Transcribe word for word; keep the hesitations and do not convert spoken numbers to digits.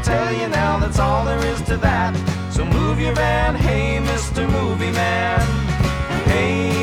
tell you now, that's all there is to that. So move your van, hey Mister Movie Man. Hey